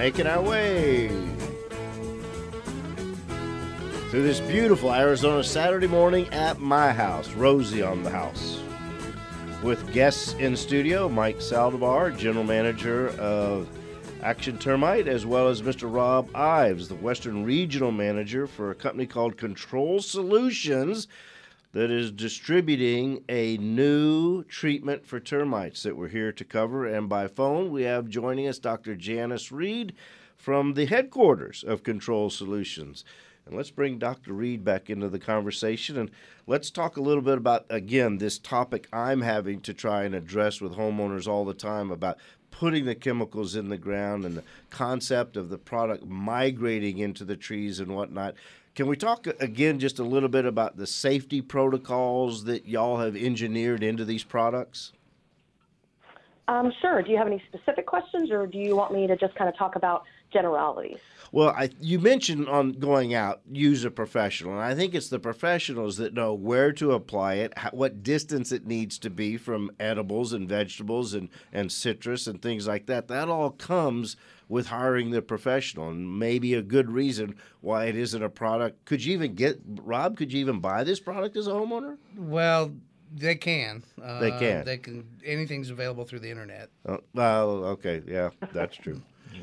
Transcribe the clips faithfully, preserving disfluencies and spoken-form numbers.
making our way through this beautiful Arizona Saturday morning at my house. Rosie on the house. With guests in studio, Mike Saldivar, General Manager of Action Termite, as well as Mister Rob Ives, the Western Regional Manager for a company called Control Solutions that is distributing a new treatment for termites that we're here to cover. And by phone, we have joining us Doctor Janice Reed from the headquarters of Control Solutions. And let's bring Doctor Reed back into the conversation, and let's talk a little bit about, again, this topic I'm having to try and address with homeowners all the time about putting the chemicals in the ground and the concept of the product migrating into the trees and whatnot. Can we talk, again, just a little bit about the safety protocols that y'all have engineered into these products? Um, sure. Do you have any specific questions, or do you want me to just kind of talk about generalities? Well, I, you mentioned on going out, use a professional, and I think it's the professionals that know where to apply it, how, what distance it needs to be from edibles and vegetables and, and citrus and things like that. That all comes with hiring the professional, and maybe a good reason why it isn't a product. Could you even get, Rob, could you even buy this product as a homeowner? Well, they can. Uh, They can. They can. Anything's available through the internet. Uh, well, okay, yeah, that's true.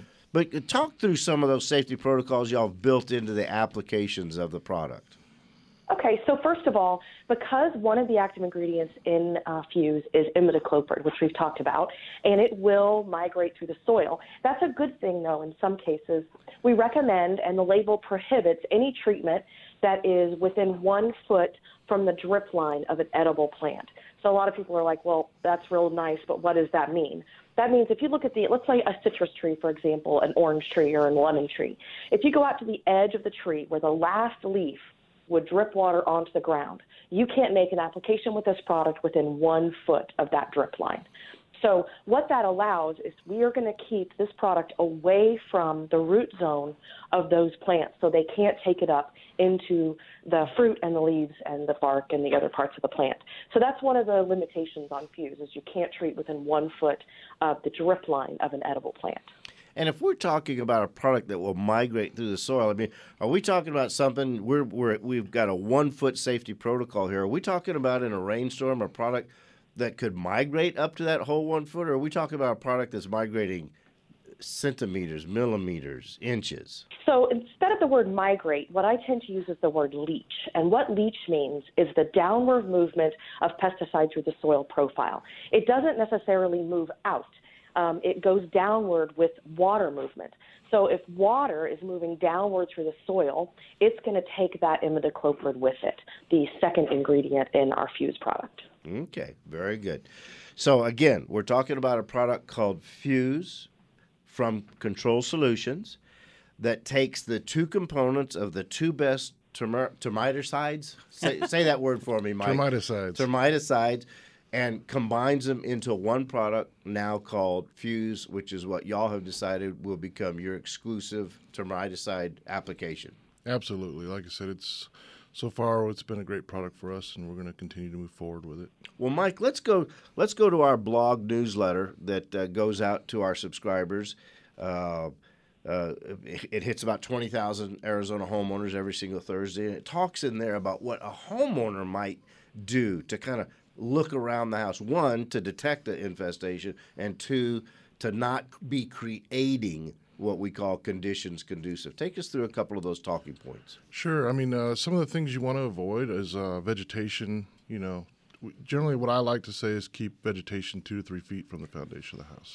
But talk through some of those safety protocols y'all have built into the applications of the product. Okay, so first of all, because one of the active ingredients in uh, Fuse is imidacloprid, which we've talked about, and it will migrate through the soil. That's a good thing, though, in some cases. We recommend, and the label prohibits, any treatment that is within one foot from the drip line of an edible plant. So a lot of people are like, well, that's real nice, but what does that mean? That means if you look at the, let's say a citrus tree, for example, an orange tree or a lemon tree. If you go out to the edge of the tree where the last leaf would drip water onto the ground, you can't make an application with this product within one foot of that drip line. So what that allows is we are going to keep this product away from the root zone of those plants so they can't take it up into the fruit and the leaves and the bark and the other parts of the plant. So that's one of the limitations on Fuse, is you can't treat within one foot of the drip line of an edible plant. And if we're talking about a product that will migrate through the soil, I mean, are we talking about something, we're, we're, we've got a one-foot safety protocol here. Are we talking about in a rainstorm a product that could migrate up to that whole one foot, or are we talking about a product that's migrating centimeters, millimeters, inches? So instead of the word migrate, what I tend to use is the word leach. And what leach means is the downward movement of pesticide through the soil profile. It doesn't necessarily move out. Um, it goes downward with water movement. So if water is moving downward through the soil, it's going to take that imidacloprid with it, the second ingredient in our Fuse product. Okay, very good. So again, we're talking about a product called Fuse from Control Solutions that takes the two components of the two best term- termiticides. Say, say that word for me, Mike. Termiticides. Termiticides. And combines them into one product now called Fuse, which is what y'all have decided will become your exclusive termiticide application. Absolutely. Like I said, it's so far it's been a great product for us, and we're going to continue to move forward with it. Well, Mike, let's go. Let's go to our blog newsletter that uh, goes out to our subscribers. Uh, uh, it, it hits about twenty thousand Arizona homeowners every single Thursday, and it talks in there about what a homeowner might do to kind of look around the house. One, to detect the infestation, and two, to not be creating what we call conditions conducive. Take us through a couple of those talking points. Sure. I mean, uh, some of the things you want to avoid is uh, vegetation. You know, generally what I like to say is keep vegetation two to three feet from the foundation of the house.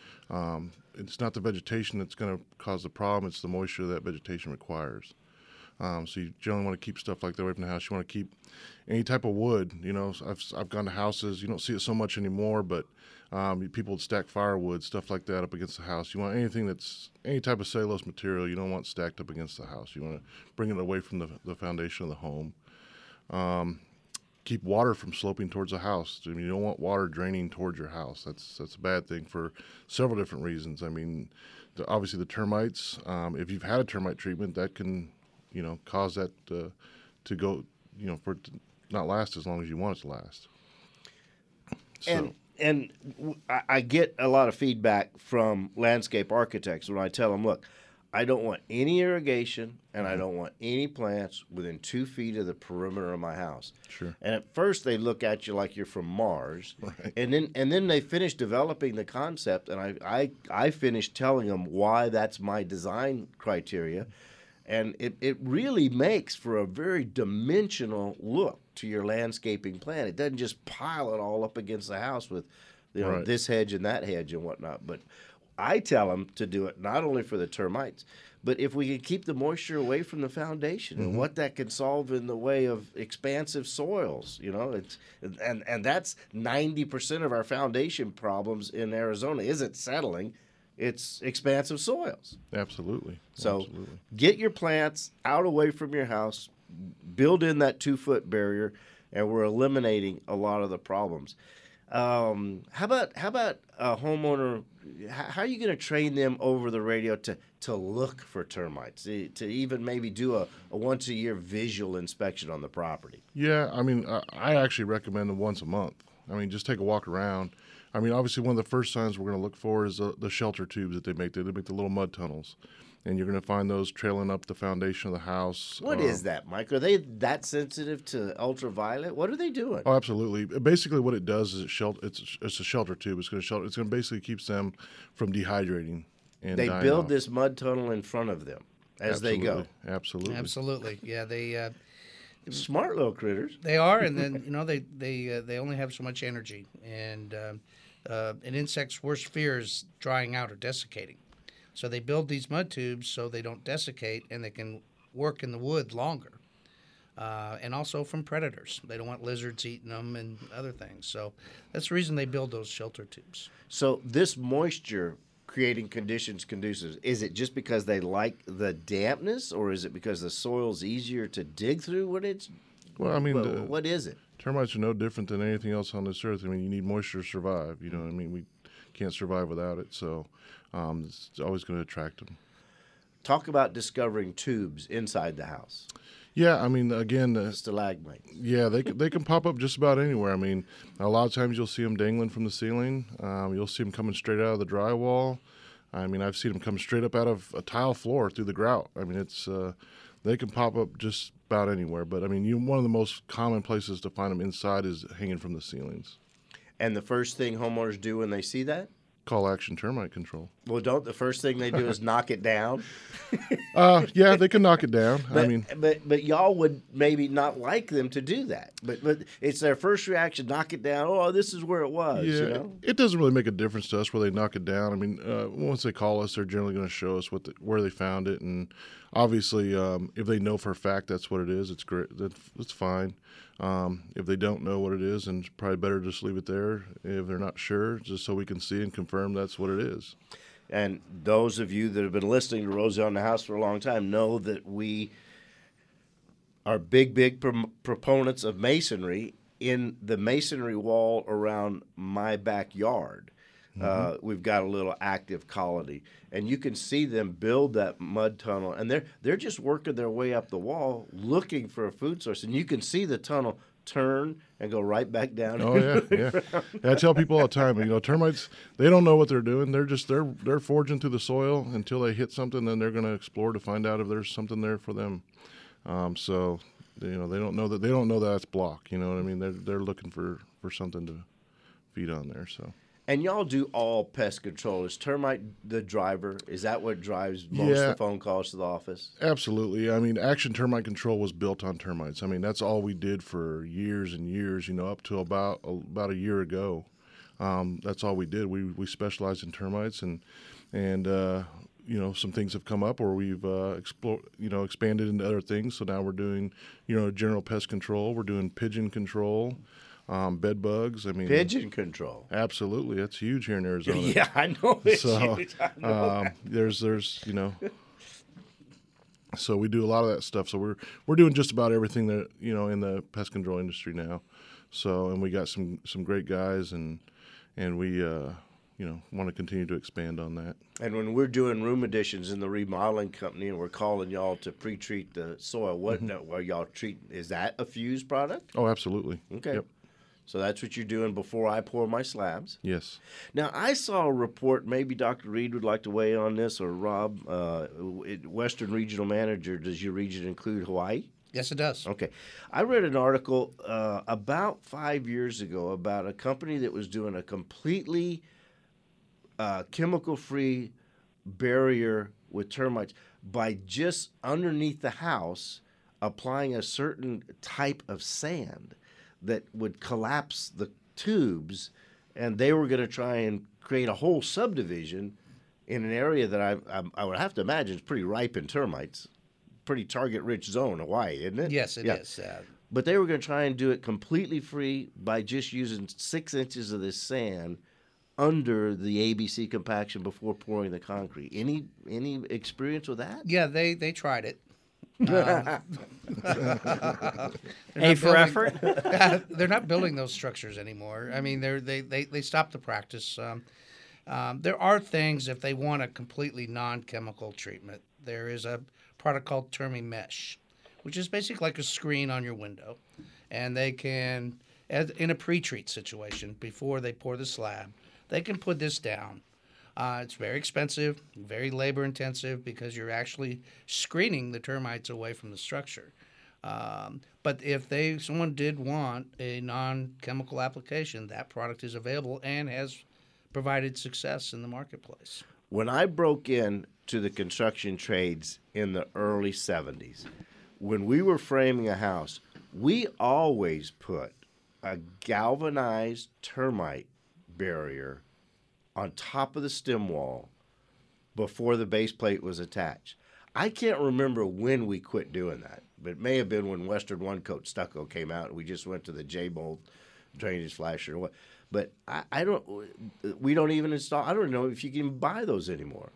Um, it's not the vegetation that's going to cause the problem. It's the moisture that vegetation requires. Um, so you generally want to keep stuff like that away from the house. You want to keep any type of wood. You know, I've I've gone to houses. You don't see it so much anymore, but um, people would stack firewood, stuff like that, up against the house. You want anything that's any type of cellulose material. You don't want stacked up against the house. You want to bring it away from the the foundation of the home. Um, keep water from sloping towards the house. I mean, you don't want water draining towards your house. That's that's a bad thing for several different reasons. I mean, the, obviously the termites. Um, if you've had a termite treatment, that can you know, cause that uh, to go, you know, for it to not last as long as you want it to last. So. And and w- I, I get a lot of feedback from landscape architects when I tell them, look, I don't want any irrigation and I don't want any plants within two feet of the perimeter of my house. Sure. And at first they look at you like you're from Mars, Right. and then and then they finish developing the concept, and I I I finish telling them why that's my design criteria, and it it really makes for a very dimensional look to your landscaping plan. It doesn't just pile it all up against the house with, you know, Right. this hedge and that hedge and whatnot, but I tell them to do it not only for the termites, but if we can keep the moisture away from the foundation and what that can solve in the way of expansive soils, you know, it's and and that's ninety percent of our foundation problems in Arizona isn't settling, it's expansive soils. Absolutely. So Absolutely. get your plants out away from your house, build in that two foot barrier, and we're eliminating a lot of the problems. Um, how about how about a homeowner? How, how are you going to train them over the radio to to look for termites? To, to even maybe do a, a once a year visual inspection on the property? Yeah, I mean, I, I actually recommend them once a month. I mean, just take a walk around. I mean, obviously, one of the first signs we're going to look for is the, the shelter tubes that they make. They make the little mud tunnels, and you're going to find those trailing up the foundation of the house. What Um, is that, Mike? Are they that sensitive to ultraviolet? What are they doing? Oh, absolutely. Basically, what it does is it shelter. It's it's a shelter tube. It's going to shelter. It's going to basically keeps them from dehydrating and They dying build off. this mud tunnel in front of them as they go. Absolutely. Absolutely. Absolutely. Yeah, they uh, Smart little critters. they are, and then you know they they uh, they only have so much energy, and uh, uh, an insect's worst fear is drying out or desiccating. So they build these mud tubes so they don't desiccate and they can work in the wood longer. Uh, and also from predators. They don't want lizards eating them and other things. So that's the reason they build those shelter tubes. So this moisture creating conditions conducive, is it just because they like the dampness, or is it because the soil's easier to dig through? What it's Well, I mean, what, the- what is it? Termites are no different than anything else on this earth. I mean, you need moisture to survive. You know what I mean? We can't survive without it. So um, it's always going to attract them. Talk about discovering tubes inside the house. Yeah, I mean, again, the, Stalagmites. yeah, they can, they can pop up just about anywhere. I mean, a lot of times you'll see them dangling from the ceiling. Um, you'll see them coming straight out of the drywall. I mean, I've seen them come straight up out of a tile floor through the grout. I mean, it's uh, they can pop up just about anywhere. But I mean, you one of the most common places to find them inside is hanging from the ceilings. And the first thing homeowners do when they see that? Call action termite control. Well, don't the first thing they do is knock it down? Uh, yeah, they can knock it down. But, I mean, but but y'all would maybe not like them to do that. But but it's their first reaction: knock it down. Oh, this is where it was. yeah, You know? it doesn't really make a difference to us where they knock it down. I mean, uh, once they call us, they're generally going to show us what the, where they found it, and obviously, um, if they know for a fact that's what it is, it's great. That's, that's fine. Um, if they don't know what it is, then it's probably better just leave it there. If they're not sure, just so we can see and confirm that's what it is. And those of you that have been listening to Rosie on the House for a long time know that we are big, big pro- proponents of masonry in the masonry wall around my backyard. Uh, we've got a little active colony, and you can see them build that mud tunnel, and they're they're just working their way up the wall looking for a food source, and you can see the tunnel turn and go right back down. Oh yeah, yeah. Yeah, I tell people all the time, you know, termites, they don't know what they're doing. They're just they're they're forging through the soil until they hit something. Then they're going to explore to find out if there's something there for them. Um, so you know, they don't know that they don't know that it's block. You know what I mean? They're they're looking for for something to feed on there. So. And y'all do all pest control. Is termite the driver? Is that what drives most of Yeah. the phone calls to the office? Absolutely. I mean, Action Termite Control was built on termites. I mean, that's all we did for years and years. You know, up to about about a year ago, um, that's all we did. We we specialized in termites, and and uh, you know, some things have come up, or we've uh, explored, you know, expanded into other things. So now we're doing, you know, general pest control. We're doing pigeon control, um, bed bugs. I mean, Pigeon control. Absolutely, that's huge here in Arizona. Yeah, I know it's So, huge. I know. um, there's there's you know, so we do a lot of that stuff. So we're we're doing just about everything that you know in the pest control industry now. So and we got some some great guys, and and we uh, you know want to continue to expand on that. And when we're doing room additions in the remodeling company, and we're calling y'all to pre-treat the soil, what Mm-hmm. no, are y'all treating? Is that a fused product? Oh, absolutely. Okay. Yep. So that's what you're doing before I pour my slabs. Yes. Now, I saw a report, maybe Doctor Reed would like to weigh in on this, or Rob, uh, Western Regional Manager, does your region include Hawaii? Yes, it does. Okay. I read an article uh, about five years ago about a company that was doing a completely uh, chemical-free barrier with termites by just underneath the house applying a certain type of sand that would collapse the tubes, and they were going to try and create a whole subdivision in an area that I, I, I would have to imagine is pretty ripe in termites, pretty target-rich zone, Hawaii, isn't it? Yes, it yeah. is. Uh, But they were going to try and do it completely free by just using six inches of this sand under the A B C compaction before pouring the concrete. Any any experience with that? yeah, they, they tried it. Um, A for effort. They're not building those structures anymore. I mean, they're, they they they stopped the practice. Um, um, there are things if they want a completely non-chemical treatment. There is a product called Termi Mesh, which is basically like a screen on your window, and they can, as in a pre-treat situation before they pour the slab, they can put this down. Uh, it's very expensive, very labor-intensive because you're actually screening the termites away from the structure. Um, but if they someone did want a non-chemical application, that product is available and has provided success in the marketplace. When I broke in to the construction trades in the early seventies, when we were framing a house, we always put a galvanized termite barrier on top of the stem wall before the base plate was attached. I can't remember when we quit doing that, but it may have been when Western One Coat Stucco came out and we just went to the J-mold drainage flasher or what. But I, I don't, we don't even install, I don't know if you can buy those anymore.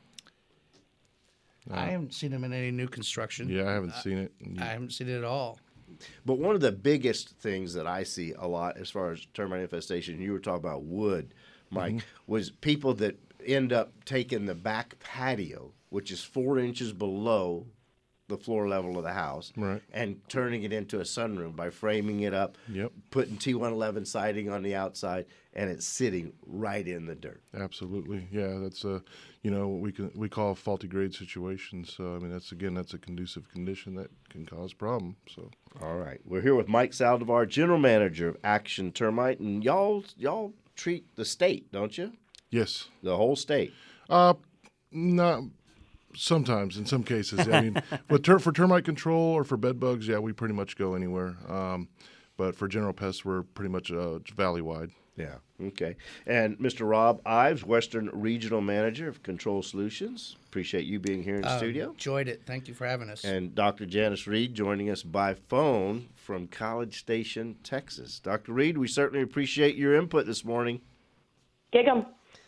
I haven't seen them in any new construction. Yeah, I haven't seen it. I haven't seen it at all. But one of the biggest things that I see a lot as far as termite infestation, you were talking about wood, Mike, mm-hmm. was people that end up taking the back patio, which is four inches below the floor level of the house, right, and turning it into a sunroom by framing it up, yep, putting T one eleven siding on the outside, and it's sitting right in the dirt. Absolutely, yeah. That's a, you know, what we can we call faulty grade situations. So I mean, that's again, that's a conducive condition that can cause problem. So all right, we're here with Mike Saldivar, General Manager of Action Termite, and y'all y'all treat the state, don't you? Yes, the whole state. Uh, not. Sometimes, in some cases, I mean, with ter- for termite control or for bed bugs, yeah, we pretty much go anywhere. Um, but for general pests, we're pretty much uh, valley-wide. Yeah, okay. And Mister Rob Ives, Western Regional Manager of Control Solutions. Appreciate you being here in the uh, studio. Enjoyed it. Thank you for having us. And Doctor Janice Reed joining us by phone from College Station, Texas. Doctor Reed, we certainly appreciate your input this morning. Gig 'em.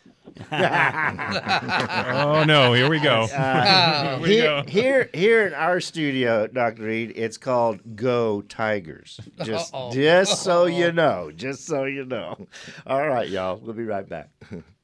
Oh no! Here we go. Uh, here we here, go. here, here in our studio, Doctor Reed, it's called Go Tigers. Just, Uh-oh. just so you know, just so you know. All right, y'all. We'll be right back.